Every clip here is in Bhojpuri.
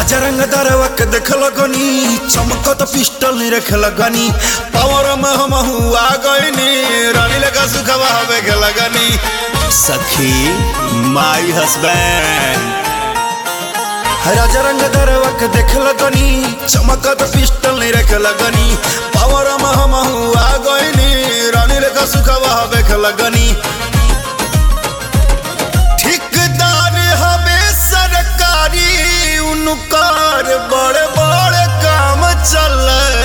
राजा रंग दरवक देख लगनी चमकत पिस्टल नहीं रख लगनी पावर में हम आ गईनी रानी लगा सुखवा हवे के लगनी सखी माई हस्बैंड। राजा रंग दरवक देख लगनी चमकत पिस्टल नहीं रख लगनी पावर में हम आ गईनी रानी लगा सुखवा हवे के लगनी। ठेकेदार हवे सरकारी उनकार बड़े बड़े काम चले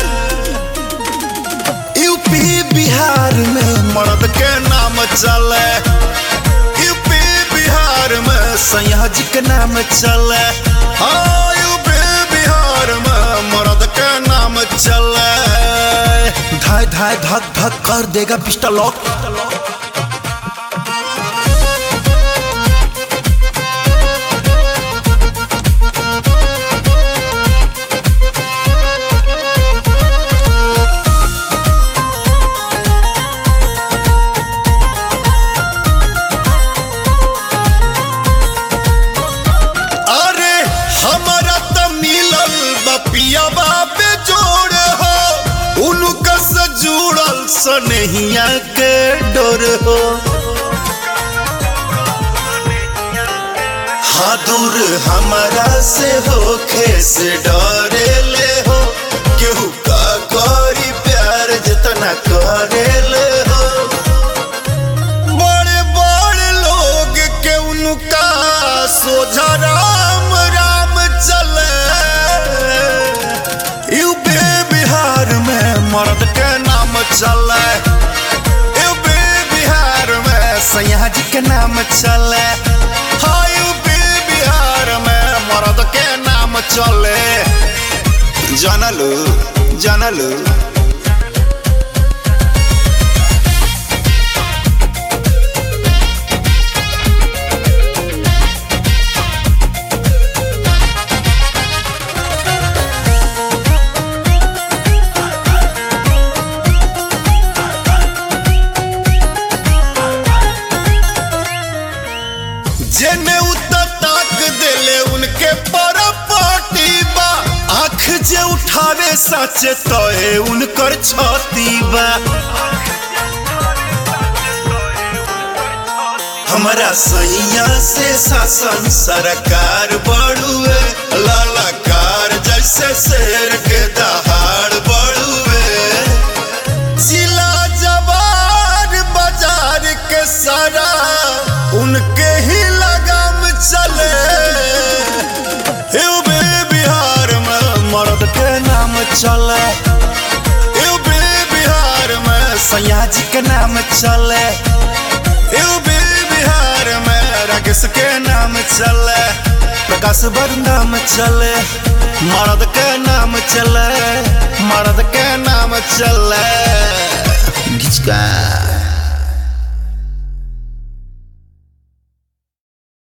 यूपी बिहार में मर्द के नाम चले यूपी बिहार में सैया जी के नाम चले हाँ यूपी बिहार में मर्द के नाम चले। धाय धाय धक धक कर देगा पिस्टल लॉक। पे जोड़ हो उनका से जुड़ल सनहिया के डोर हो हाँ दूर हमारा से होखे से डरे ले हो केहू का करी प्यार जितना करे ले हो बड़े बड़े लोग के उनका सोझा राम राम चले मर्द के नाम चले यूपी बिहार में सैया जी के नाम चले हाँ यूपी बिहार में मर्द के नाम चले। जानलू जानलू जेने उतर ताक देले उनके पर पाटी बा आँख जे उठावे सचे तोए उनकर छाती बा हमारा सैया से शासन सरकार बड़ुए लालाकार जैसे शेर के दहाड़ बड़ुए जिला जवार बाजार के सारा उनके ही लगाम चले यूपी बिहार में मर्द के नाम चले यूपी बिहार में सैया जी के नाम चले यूपी बिहार में राकेश के नाम चले प्रकाश नाम चले मर्द के नाम चले मर्द के नाम चले।